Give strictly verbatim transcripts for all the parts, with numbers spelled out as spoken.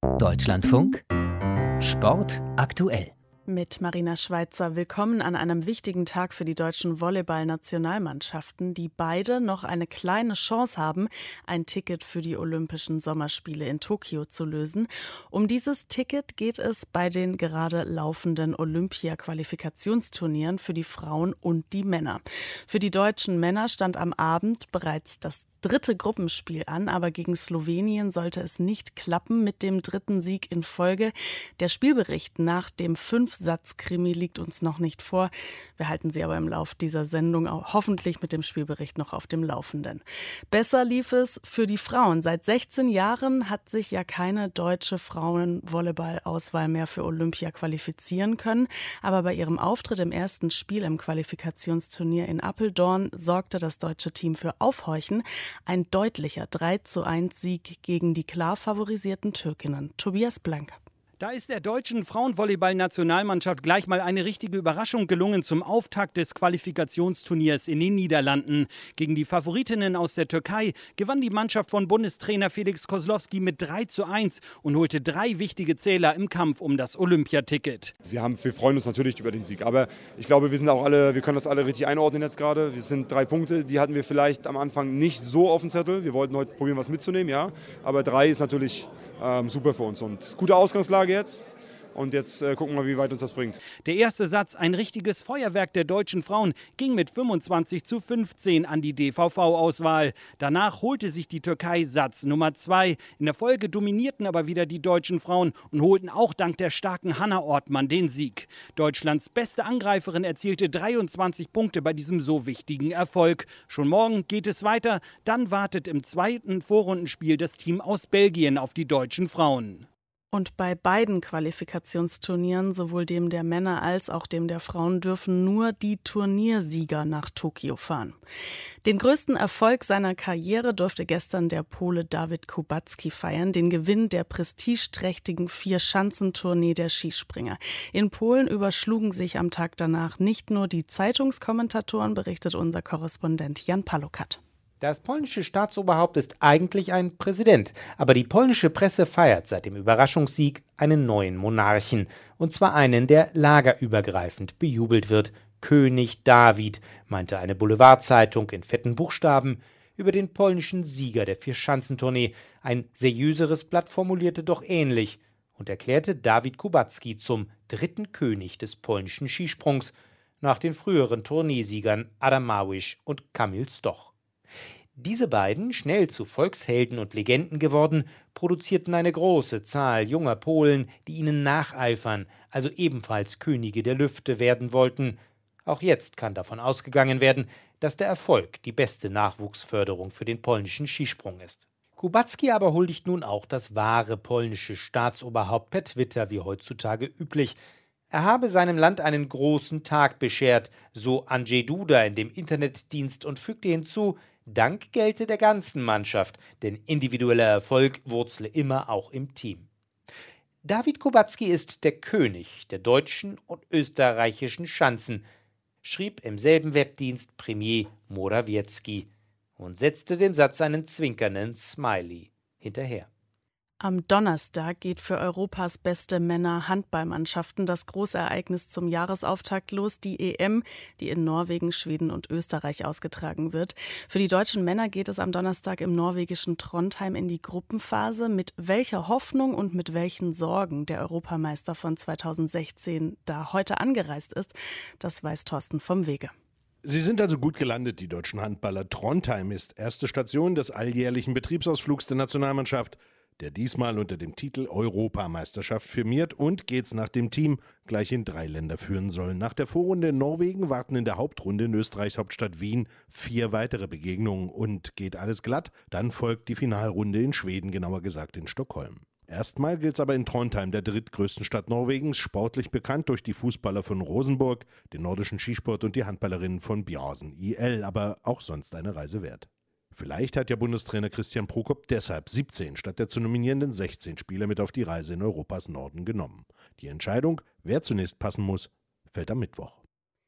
Deutschlandfunk Sport aktuell. Mit Marina Schweizer. Willkommen an einem wichtigen Tag für die deutschen Volleyball-Nationalmannschaften, die beide noch eine kleine Chance haben, ein Ticket für die Olympischen Sommerspiele in Tokio zu lösen. Um dieses Ticket geht es bei den gerade laufenden Olympia-Qualifikationsturnieren für die Frauen und die Männer. Für die deutschen Männer stand am Abend bereits das dritte Gruppenspiel an, aber gegen Slowenien sollte es nicht klappen mit dem dritten Sieg in Folge. Der Spielbericht nach dem Fünf-Satz-Krimi liegt uns noch nicht vor. Wir halten Sie aber im Lauf dieser Sendung auch hoffentlich mit dem Spielbericht noch auf dem Laufenden. Besser lief es für die Frauen. Seit sechzehn Jahren hat sich ja keine deutsche Frauen-Volleyball-Auswahl mehr für Olympia qualifizieren können. Aber bei ihrem Auftritt im ersten Spiel im Qualifikationsturnier in Apeldoorn sorgte das deutsche Team für Aufhorchen. Ein deutlicher drei zu eins Sieg gegen die klar favorisierten Türkinnen. Tobias Blank. Da ist der deutschen Frauenvolleyball-Nationalmannschaft gleich mal eine richtige Überraschung gelungen zum Auftakt des Qualifikationsturniers in den Niederlanden. Gegen die Favoritinnen aus der Türkei gewann die Mannschaft von Bundestrainer Felix Kozlowski mit drei zu eins und holte drei wichtige Zähler im Kampf um das Olympiaticket. Wir, haben, wir freuen uns natürlich über den Sieg, aber ich glaube, wir sind auch alle, wir können das alle richtig einordnen jetzt gerade. Es sind drei Punkte, die hatten wir vielleicht am Anfang nicht so auf dem Zettel. Wir wollten heute probieren, was mitzunehmen, ja, aber drei ist natürlich ähm, super für uns und gute Ausgangslage jetzt. Und jetzt äh, gucken wir mal, wie weit uns das bringt. Der erste Satz, ein richtiges Feuerwerk der deutschen Frauen, ging mit fünfundzwanzig zu fünfzehn an die D V V-Auswahl. Danach holte sich die Türkei Satz Nummer zwei. In der Folge dominierten aber wieder die deutschen Frauen und holten auch dank der starken Hanna Ortmann den Sieg. Deutschlands beste Angreiferin erzielte dreiundzwanzig Punkte bei diesem so wichtigen Erfolg. Schon morgen geht es weiter. Dann wartet im zweiten Vorrundenspiel das Team aus Belgien auf die deutschen Frauen. Und bei beiden Qualifikationsturnieren, sowohl dem der Männer als auch dem der Frauen, dürfen nur die Turniersieger nach Tokio fahren. Den größten Erfolg seiner Karriere durfte gestern der Pole Dawid Kubacki feiern, den Gewinn der prestigeträchtigen Vier-Schanzentournee der Skispringer. In Polen überschlugen sich am Tag danach nicht nur die Zeitungskommentatoren, berichtet unser Korrespondent Jan Palukat. Das polnische Staatsoberhaupt ist eigentlich ein Präsident, aber die polnische Presse feiert seit dem Überraschungssieg einen neuen Monarchen, und zwar einen, der lagerübergreifend bejubelt wird. König David, meinte eine Boulevardzeitung in fetten Buchstaben über den polnischen Sieger der Vier-Schanzentournee. Ein seriöseres Blatt formulierte doch ähnlich und erklärte Dawid Kubacki zum dritten König des polnischen Skisprungs, nach den früheren Tourneesiegern Adam Małysz und Kamil Stoch. Diese beiden, schnell zu Volkshelden und Legenden geworden, produzierten eine große Zahl junger Polen, die ihnen nacheifern, also ebenfalls Könige der Lüfte werden wollten. Auch jetzt kann davon ausgegangen werden, dass der Erfolg die beste Nachwuchsförderung für den polnischen Skisprung ist. Kubacki aber huldigt nun auch das wahre polnische Staatsoberhaupt per Twitter, wie heutzutage üblich. Er habe seinem Land einen großen Tag beschert, so Andrzej Duda in dem Internetdienst, und fügte hinzu, Dank gelte der ganzen Mannschaft, denn individueller Erfolg wurzle immer auch im Team. Dawid Kubacki ist der König der deutschen und österreichischen Schanzen, schrieb im selben Webdienst Premier Morawiecki und setzte dem Satz einen zwinkernden Smiley hinterher. Am Donnerstag geht für Europas beste Männer-Handballmannschaften das Großereignis zum Jahresauftakt los, die E M, die in Norwegen, Schweden und Österreich ausgetragen wird. Für die deutschen Männer geht es am Donnerstag im norwegischen Trondheim in die Gruppenphase. Mit welcher Hoffnung und mit welchen Sorgen der Europameister von zweitausendsechzehn da heute angereist ist, das weiß Thorsten vom Wege. Sie sind also gut gelandet, die deutschen Handballer. Trondheim ist erste Station des alljährlichen Betriebsausflugs der Nationalmannschaft, der diesmal unter dem Titel Europameisterschaft firmiert und geht's nach dem Team gleich in drei Länder führen soll. Nach der Vorrunde in Norwegen warten in der Hauptrunde in Österreichs Hauptstadt Wien vier weitere Begegnungen und geht alles glatt, dann folgt die Finalrunde in Schweden, genauer gesagt in Stockholm. Erstmal gilt's aber in Trondheim, der drittgrößten Stadt Norwegens, sportlich bekannt durch die Fußballer von Rosenborg, den nordischen Skisport und die Handballerinnen von Bjarsen I L, aber auch sonst eine Reise wert. Vielleicht hat ja Bundestrainer Christian Prokop deshalb siebzehn statt der zu nominierenden sechzehn Spieler mit auf die Reise in Europas Norden genommen. Die Entscheidung, wer zunächst passen muss, fällt am Mittwoch.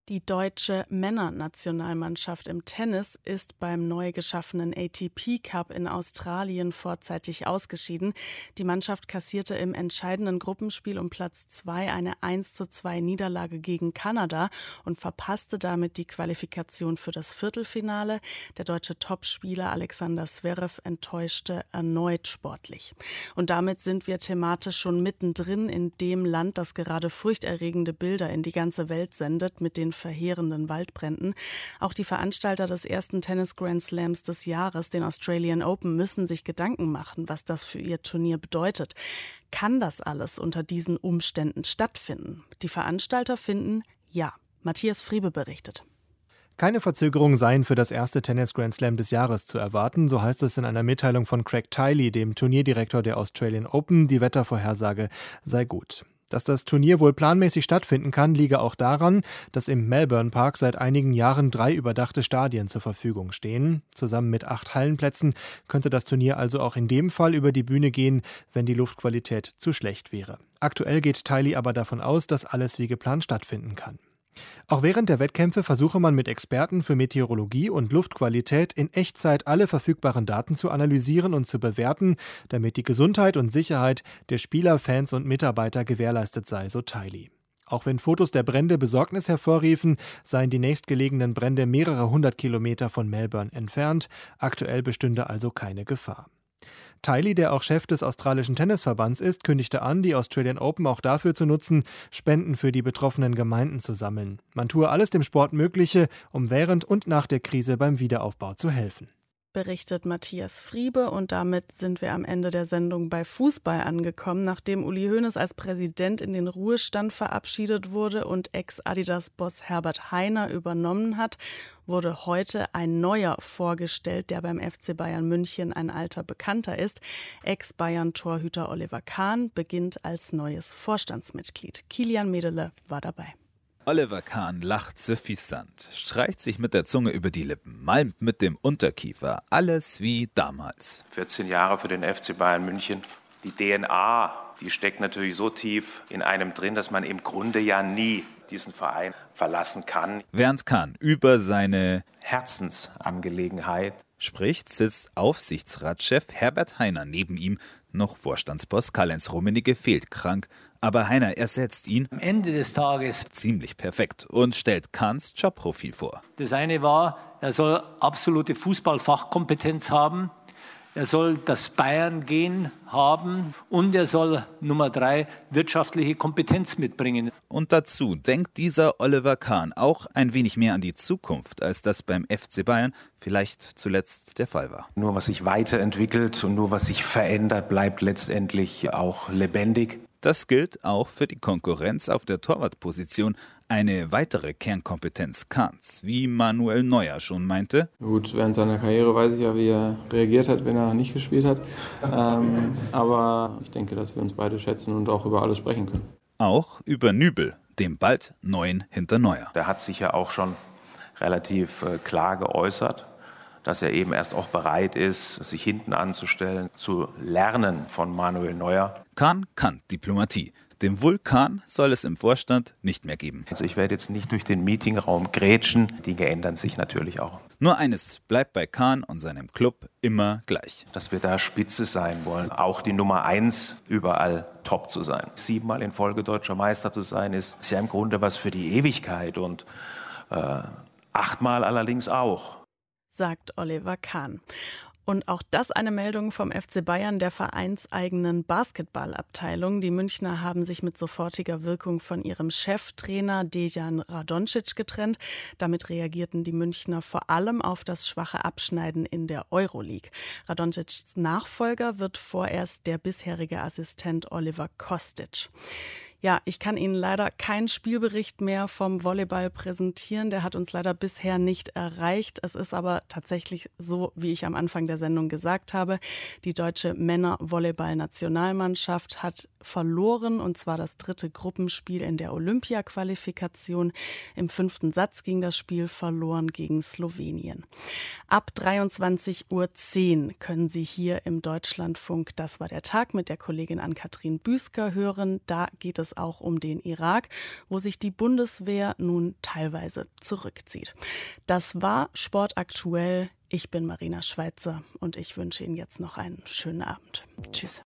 Die deutsche Männernationalmannschaft im Tennis ist beim neu geschaffenen A T P Cup in Australien vorzeitig ausgeschieden. Die Mannschaft kassierte im entscheidenden Gruppenspiel um Platz zwei eine eins zu zwei Niederlage gegen Kanada und verpasste damit die Qualifikation für das Viertelfinale. Der deutsche Topspieler Alexander Zverev enttäuschte erneut sportlich. Und damit sind wir thematisch schon mittendrin in dem Land, das gerade furchterregende Bilder in die ganze Welt sendet mit den verheerenden Waldbränden. Auch die Veranstalter des ersten Tennis-Grand Slams des Jahres, den Australian Open, müssen sich Gedanken machen, was das für ihr Turnier bedeutet. Kann das alles unter diesen Umständen stattfinden? Die Veranstalter finden, ja. Matthias Friebe berichtet. Keine Verzögerungen seien für das erste Tennis-Grand Slam des Jahres zu erwarten, so heißt es in einer Mitteilung von Craig Tiley, dem Turnierdirektor der Australian Open. Die Wettervorhersage sei gut. Dass das Turnier wohl planmäßig stattfinden kann, liege auch daran, dass im Melbourne Park seit einigen Jahren drei überdachte Stadien zur Verfügung stehen. Zusammen mit acht Hallenplätzen könnte das Turnier also auch in dem Fall über die Bühne gehen, wenn die Luftqualität zu schlecht wäre. Aktuell geht Tiley aber davon aus, dass alles wie geplant stattfinden kann. Auch während der Wettkämpfe versuche man mit Experten für Meteorologie und Luftqualität in Echtzeit alle verfügbaren Daten zu analysieren und zu bewerten, damit die Gesundheit und Sicherheit der Spieler, Fans und Mitarbeiter gewährleistet sei, so Tiley. Auch wenn Fotos der Brände Besorgnis hervorriefen, seien die nächstgelegenen Brände mehrere hundert Kilometer von Melbourne entfernt. Aktuell bestünde also keine Gefahr. Tiley, der auch Chef des australischen Tennisverbands ist, kündigte an, die Australian Open auch dafür zu nutzen, Spenden für die betroffenen Gemeinden zu sammeln. Man tue alles dem Sport Mögliche, um während und nach der Krise beim Wiederaufbau zu helfen. Berichtet Matthias Friebe, und damit sind wir am Ende der Sendung bei Fußball angekommen. Nachdem Uli Hoeneß als Präsident in den Ruhestand verabschiedet wurde und Ex-Adidas-Boss Herbert Hainer übernommen hat, wurde heute ein neuer vorgestellt, der beim F C Bayern München ein alter Bekannter ist. Ex-Bayern-Torhüter Oliver Kahn beginnt als neues Vorstandsmitglied. Kilian Medele war dabei. Oliver Kahn lacht suffisant, streicht sich mit der Zunge über die Lippen, malmt mit dem Unterkiefer, alles wie damals. vierzehn Jahre für den F C Bayern München. Die D N A, die steckt natürlich so tief in einem drin, dass man im Grunde ja nie diesen Verein verlassen kann. Während Kahn über seine Herzensangelegenheit spricht, sitzt Aufsichtsratschef Herbert Hainer neben ihm, noch Vorstandsboss Karl-Heinz Rummenigge fehlt krank. Aber Hainer ersetzt ihn am Ende des Tages ziemlich perfekt und stellt Kahns Jobprofil vor. Das eine war, er soll absolute Fußballfachkompetenz haben, er soll das Bayern-Gen haben und er soll Nummer drei wirtschaftliche Kompetenz mitbringen. Und dazu denkt dieser Oliver Kahn auch ein wenig mehr an die Zukunft, als das beim F C Bayern vielleicht zuletzt der Fall war. Nur was sich weiterentwickelt und nur was sich verändert, bleibt letztendlich auch lebendig. Das gilt auch für die Konkurrenz auf der Torwartposition. Eine weitere Kernkompetenz Kahns, wie Manuel Neuer schon meinte. Gut, während seiner Karriere weiß ich ja, wie er reagiert hat, wenn er nicht gespielt hat. Ähm, aber ich denke, dass wir uns beide schätzen und auch über alles sprechen können. Auch über Nübel, dem bald Neuen hinter Neuer. Der hat sich ja auch schon relativ äh, klar geäußert, dass er eben erst auch bereit ist, sich hinten anzustellen, zu lernen von Manuel Neuer. Kahn kann Diplomatie. Dem Vulkan soll es im Vorstand nicht mehr geben. Also ich werde jetzt nicht durch den Meetingraum grätschen. Dinge ändern sich natürlich auch. Nur eines bleibt bei Kahn und seinem Club immer gleich. Dass wir da Spitze sein wollen, auch die Nummer eins überall top zu sein. Siebenmal in Folge deutscher Meister zu sein, ist, ist ja im Grunde was für die Ewigkeit und äh, achtmal allerdings auch. Sagt Oliver Kahn. Und auch das eine Meldung vom F C Bayern, der vereinseigenen Basketballabteilung. Die Münchner haben sich mit sofortiger Wirkung von ihrem Cheftrainer Dejan Radonjic getrennt. Damit reagierten die Münchner vor allem auf das schwache Abschneiden in der Euroleague. Radonjics Nachfolger wird vorerst der bisherige Assistent Oliver Kostic. Ja, ich kann Ihnen leider keinen Spielbericht mehr vom Volleyball präsentieren. Der hat uns leider bisher nicht erreicht. Es ist aber tatsächlich so, wie ich am Anfang der Sendung gesagt habe. Die deutsche Männer-Volleyball-Nationalmannschaft hat verloren, und zwar das dritte Gruppenspiel in der Olympia-Qualifikation. Im fünften Satz ging das Spiel verloren gegen Slowenien. Ab dreiundzwanzig Uhr zehn können Sie hier im Deutschlandfunk "Das war der Tag" mit der Kollegin Ann-Kathrin Büsker hören. Da geht es es auch um den Irak, wo sich die Bundeswehr nun teilweise zurückzieht. Das war Sport aktuell. Ich bin Marina Schweizer und ich wünsche Ihnen jetzt noch einen schönen Abend. Tschüss.